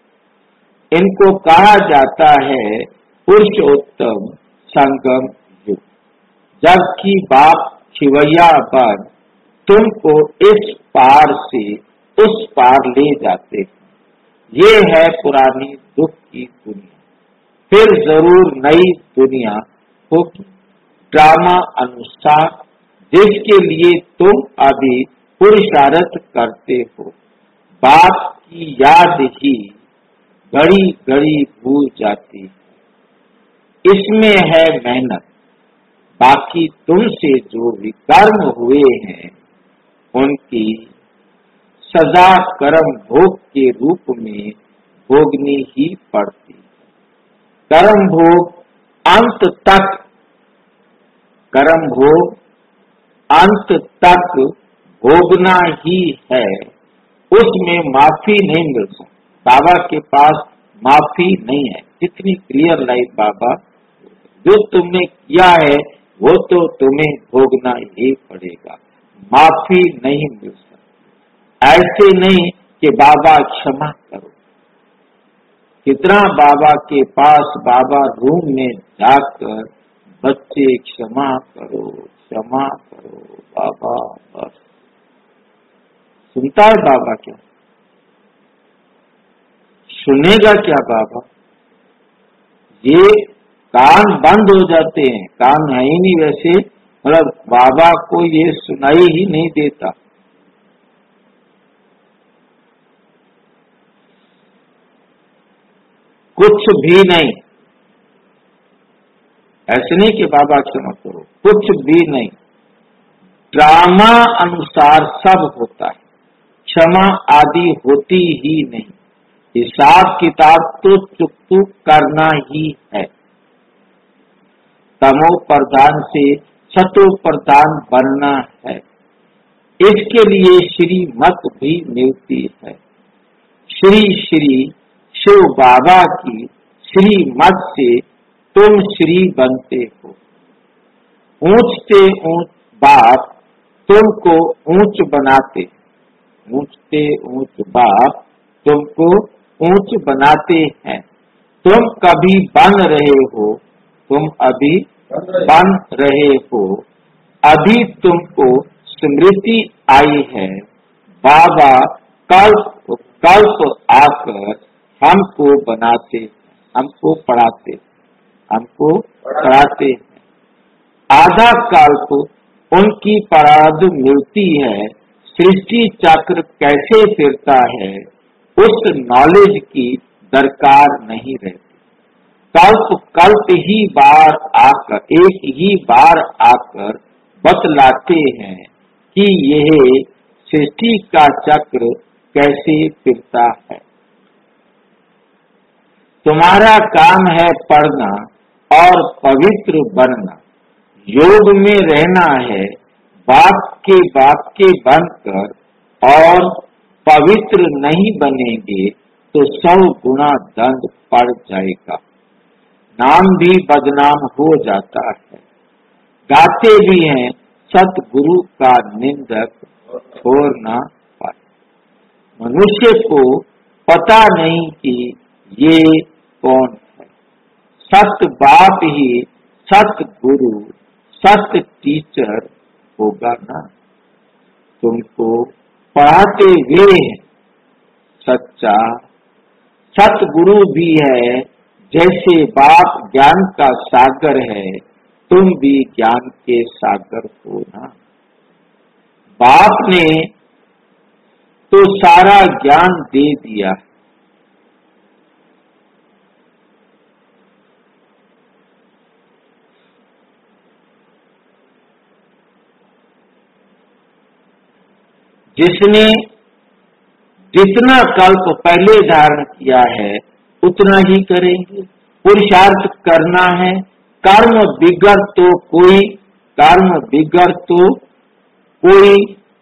इनको कहा जाता है पुरुषोत्तम संगम युग, जबकि बाप शिवैया पर तुमको इस पार से उस पार ले जाते हैं। ये है पुरानी दुख की दुनिया, फिर जरूर नई दुनिया होगी ड्रामा अनुसार, जिसके लिए तुम अभी पुरुषार्थ करते हो। बाप की याद ही घड़ी घड़ी भूल जाती है, इसमें है मेहनत। बाकी तुमसे जो विकर्म हुए हैं उनकी सजा कर्म भोग के रूप में भोगनी ही पड़ती। कर्म भोग अंत तक, कर्म भोग अंत तक भोगना ही है, उसमें माफी नहीं मिल सकती। बाबा के पास माफी नहीं है। जितनी क्लियर लाइफ बाबा, जो तुमने किया है वो तो तुम्हें भोगना ही पड़ेगा, माफी नहीं मिल सकती। ऐसे नहीं कि बाबा क्षमा करो। कितना बाबा के पास बाबा रूम में जाकर बच्चे क्षमा करो बाबा, बस सुनता है बाबा? क्या सुनेगा क्या बाबा? ये कान बंद हो जाते हैं, कान है ही नहीं वैसे, मतलब बाबा को ये सुनाई ही नहीं देता। कुछ भी नहीं, ऐसे नहीं कि बाबा क्षमा करो, कुछ भी नहीं। ड्रामा अनुसार सब होता है, क्षमा आदि होती ही नहीं। हिसाब किताब तो चुकतू करना ही है। तमो प्रधान से सतो प्रधान बनना है, इसके लिए श्रीमत भी मिलती है। श्री श्री शिव बाबा की श्रीमत से तुम श्री बनते हो। ऊंचते ऊंच बाप तुमको ऊंच बनाते, ऊंचते ऊंच बाप तुमको ऊंच बनाते हैं। तुम कभी बन रहे हो, तुम अभी बन रहे हो। अभी तुमको स्मृति आई है, बाबा कल्प कल्प आकर हमको बनाते, हमको पढ़ाते, हमको पढ़ाते हैं। आधा कल्प उनकी पराध मिलती है। सृष्टि चक्र कैसे फिरता है उस नॉलेज की दरकार नहीं रहती। कल्प कल्प ही बार आकर, एक ही बार आकर बतलाते हैं कि यह सृष्टि का चक्र कैसे फिरता है। तुम्हारा काम है पढ़ना और पवित्र बनना, योग में रहना है, बाप के बनकर, और पवित्र नहीं बनेंगे तो 100 गुना दंड पड़ जाएगा, नाम भी बदनाम हो जाता है। गाते भी हैं सतगुरु का निंदक छोड़ ना पाए। मनुष्य को पता नहीं कि ये कौन है, सत्य बाप ही सत्य गुरु सत्य टीचर होगा ना। तुमको पढ़ाते वे हैं, सच्चा सतगुरु भी है। जैसे बाप ज्ञान का सागर है, तुम भी ज्ञान के सागर हो ना। बाप ने तो सारा ज्ञान दे दिया। जिसने जितना कल्प पहले धारण किया है उतना ही करेंगे। पुरुषार्थ करना है, कर्म बिगड़ तो कोई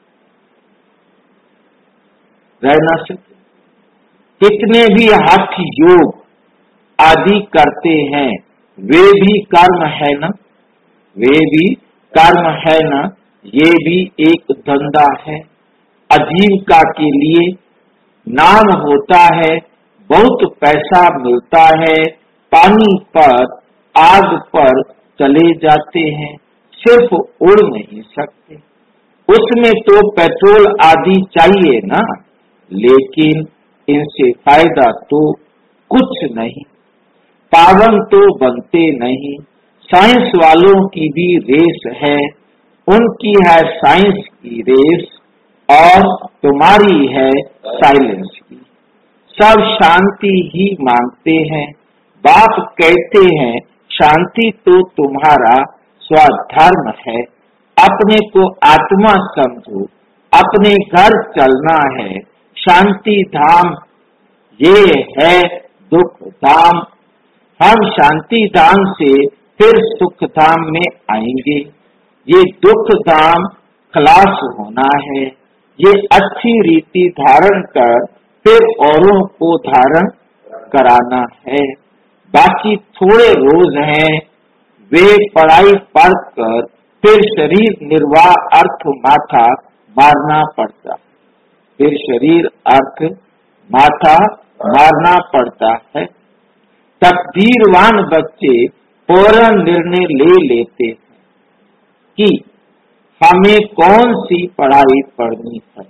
रह ना सके। कितने भी हठ योग आदि करते हैं, वे भी कर्म है ना, वे भी कर्म है ना। ये भी एक धंधा है। आजीविका के लिए नाम होता है, बहुत पैसा मिलता है, पानी पर आग पर चले जाते हैं, सिर्फ उड़ नहीं सकते। उसमें तो पेट्रोल आदि चाहिए ना, लेकिन इनसे फायदा तो कुछ नहीं, पावन तो बनते नहीं। साइंस वालों की भी रेस है, उनकी है साइंस की रेस और तुम्हारी है साइलेंस की। सब शांति ही मांगते हैं। बाप कहते हैं शांति तो तुम्हारा स्वधर्म है। अपने को आत्मा समझो, अपने घर चलना है। शांति धाम ये है दुख धाम। हम शांति धाम से फिर सुख धाम में आएंगे। ये दुख धाम खलास होना है। ये अच्छी रीति धारण कर फिर औरों को धारण कराना है। बाकी थोड़े रोज हैं, वे पढ़ाई पढ़कर फिर शरीर निर्वाह अर्थ माथा मारना पड़ता, फिर शरीर अर्थ माथा मारना पड़ता है। तकदीरवान बच्चे फौरन निर्णय ले लेते हैं कि हमें कौन सी पढ़ाई पढ़नी है,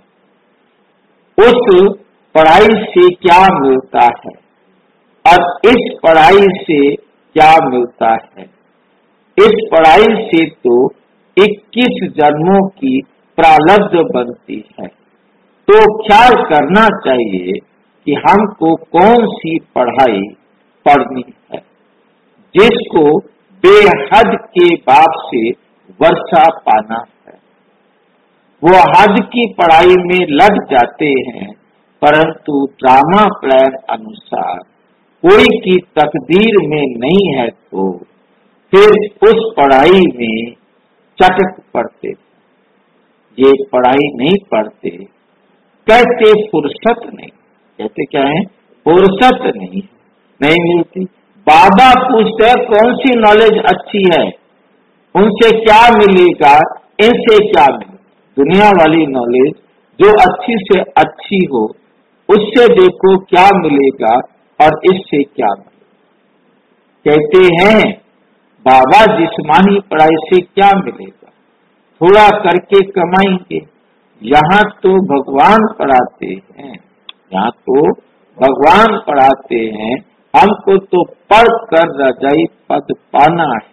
उस पढ़ाई से क्या मिलता है और इस पढ़ाई से क्या मिलता है। इस पढ़ाई से तो 21 जन्मों की प्रारब्ध बनती है। तो ख्याल करना चाहिए कि हमको कौन सी पढ़ाई पढ़नी है। जिसको बेहद के बाप से वर्षा पाना है, वो हद की पढ़ाई में लग जाते हैं, परंतु ड्रामा प्लान अनुसार कोई की तकदीर में नहीं है तो फिर उस पढ़ाई में चटक पड़ते। ये पढ़ाई नहीं पढ़ते, कहते फुर्सत नहीं। कहते क्या है? फुर्सत नहीं मिलती। बाबा पूछते हैं कौन सी नॉलेज अच्छी है, उनसे क्या मिलेगा, इनसे क्या मिलेगा। दुनिया वाली नॉलेज जो अच्छी से अच्छी हो, उससे देखो क्या मिलेगा और इससे क्या मिलेगा। कहते हैं बाबा जिस्मानी पढ़ाई से क्या मिलेगा, थोड़ा करके कमाएंगे। यहाँ तो भगवान पढ़ाते हैं, यहाँ तो भगवान पढ़ाते हैं। हमको तो पढ़ कर रजाई पद पाना है।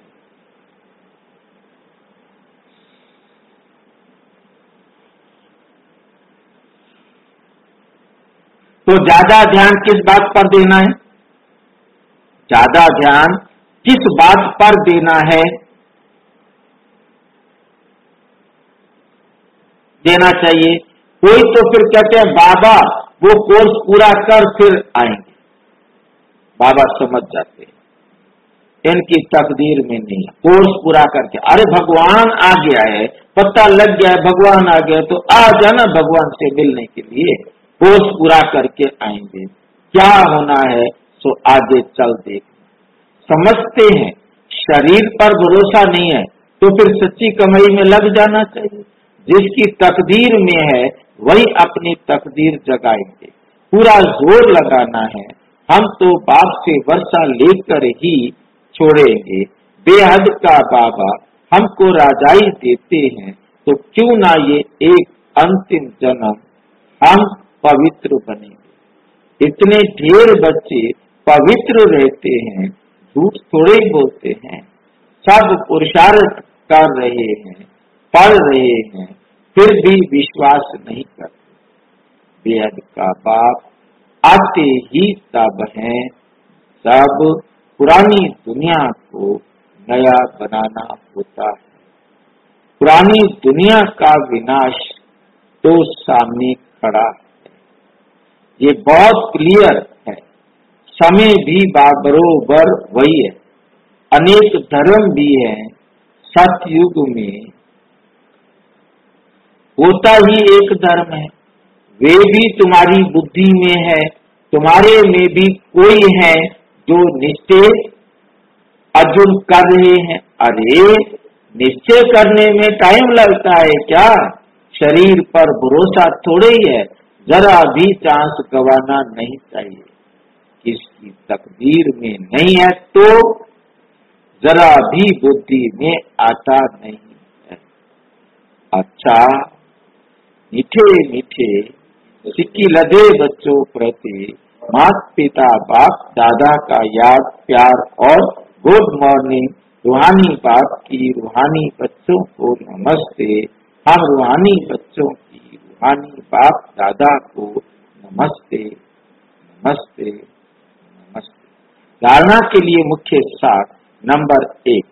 तो ज्यादा ध्यान किस बात पर देना है? ज्यादा ध्यान किस बात पर देना है? देना चाहिए। कोई तो फिर कहते हैं बाबा वो कोर्स पूरा कर फिर आएंगे। बाबा समझ जाते हैं इनकी तकदीर में नहीं, कोर्स पूरा करके। अरे भगवान आ गया है, पता लग गया है भगवान आ गया, तो आ जाना भगवान से मिलने के लिए। कोर्स पूरा करके आएंगे, क्या होना है सो आगे चल देख। समझते हैं शरीर पर भरोसा नहीं है तो फिर सच्ची कमाई में लग जाना चाहिए। जिसकी तकदीर में है वही अपनी तकदीर जगाएंगे। पूरा जोर लगाना है। हम तो बाप से वर्षा लेकर ही छोड़ेंगे। बेहद का बाबा हमको राजाई देते हैं, तो क्यों ना ये एक अंतिम जन्म हम पवित्र बनेंगे। इतने ढेर बच्चे पवित्र रहते हैं, झूठ थोड़े ही बोलते हैं, सब पुरुषार्थ कर रहे हैं, पढ़ रहे हैं, फिर भी विश्वास नहीं करते। बेहद का बाप आते ही तब हैं, सब पुरानी दुनिया को नया बनाना होता है। पुरानी दुनिया का विनाश तो सामने खड़ा है, ये बहुत क्लियर है। समय भी बरोबर वही है, अनेक धर्म भी हैं। सतयुग में होता ही एक धर्म है, वे भी तुम्हारी बुद्धि में है, तुम्हारे में भी कोई है जो निश्चय अर्जुन कर रहे हैं। अरे निश्चय करने में टाइम लगता है क्या? शरीर पर भरोसा थोड़े ही है, जरा भी चांस गंवाना नहीं चाहिए। किसकी तकदीर में नहीं है तो जरा भी बुद्धि में आता नहीं है। अच्छा, मीठे मीठे सिक्की लदे बच्चों प्रति माता पिता बाप दादा का याद प्यार और गुड मॉर्निंग। रूहानी बाप की रूहानी बच्चों को नमस्ते। हम रूहानी बच्चों की रूहानी बाप दादा को नमस्ते नमस्ते नमस्ते। धारणा के लिए मुख्य सार नंबर 1,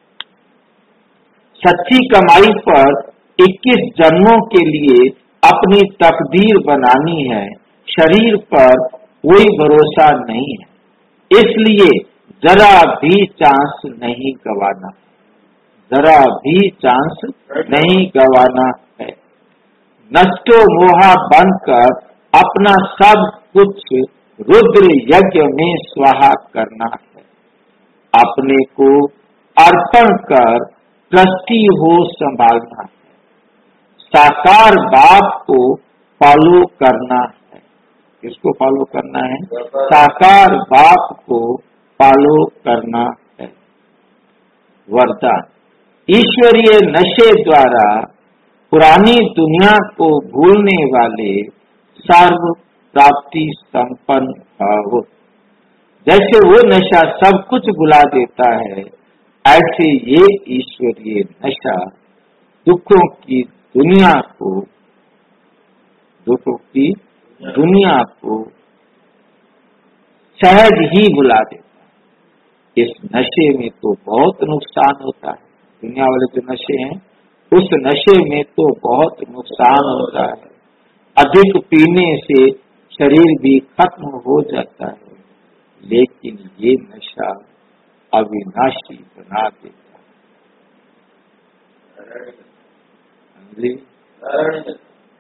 सच्ची कमाई पर 21 जन्मों के लिए अपनी तकदीर बनानी है। शरीर पर कोई भरोसा नहीं है, इसलिए जरा भी चांस नहीं गंवाना, जरा भी चांस नहीं गंवाना है। नष्टो मोहा बनकर अपना सब कुछ रुद्र यज्ञ में स्वाहा करना है। अपने को अर्पण कर ट्रस्टी हो संभालना है। साकार बाप को फॉलो करना है। किसको फॉलो करना है? साकार बाप को फॉलो करना है। वरदान, ईश्वरीय नशे द्वारा पुरानी दुनिया को भूलने वाले सर्व प्राप्ति संपन्न भाव। जैसे वो नशा सब कुछ भुला देता है, ऐसे ये ईश्वरीय नशा दुखों की दुनिया को सहज ही भुला देता है। इस नशे में तो बहुत नुकसान होता है। दुनिया वाले जो नशे हैं, उस नशे में तो बहुत नुकसान होता है। अधिक पीने से शरीर भी खत्म हो जाता है, लेकिन ये नशा अविनाशी बना देता है।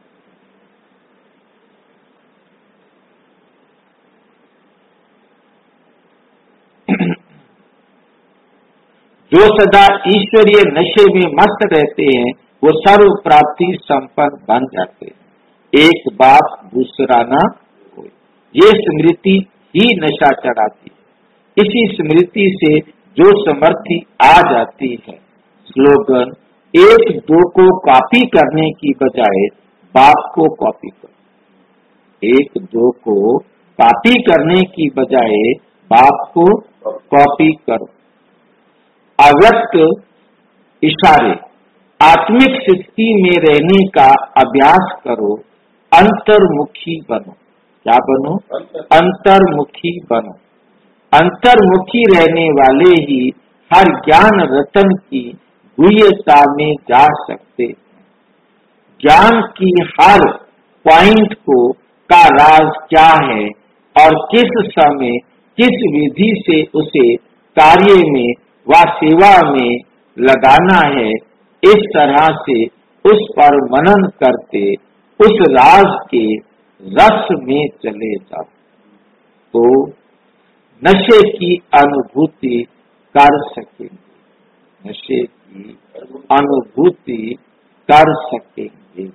जो सदा ईश्वरीय नशे में मस्त रहते हैं, वो सर्व प्राप्ति संपन्न बन जाते हैं। एक बाप दूसरा ना कोई, ये स्मृति ही नशा चढ़ाती है। इसी स्मृति से जो समर्थी आ जाती है। स्लोगन, एक दो को कॉपी करने की बजाय बाप को कॉपी करो। एक दो को कॉपी करने की बजाय बाप को कॉपी करो। अव्यक्त इशारे, आत्मिक स्थिति में रहने का अभ्यास करो। अंतर्मुखी बनो। क्या बनो? अंतर्मुखी बनो। अंतर्मुखी रहने वाले ही हर ज्ञान रतन की गुह्यता में जा सकते हैं। ज्ञान की हर पॉइंट का राज क्या है और किस समय किस विधि से उसे कार्य में व सेवा में लगाना है, इस तरह से उस पर मनन करते उस राज के रस में चले जाओ, तो नशे की अनुभूति कर सकेंगे। नशे की अनुभूति कर सकेंगे।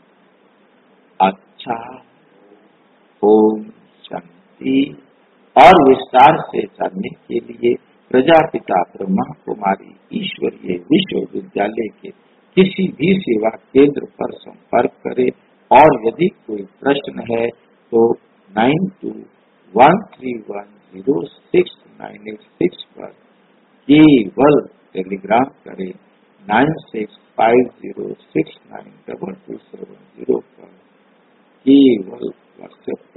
अच्छा, ओम शांति। और विस्तार से जानने के लिए प्रजापिता ब्रह्मा कुमारी ईश्वरीय विश्वविद्यालय के किसी भी सेवा केंद्र पर संपर्क करें और यदि कोई प्रश्न है तो 9213106986 पर केवल टेलीग्राम करें। 9650692270 पर केवल व्हाट्सएप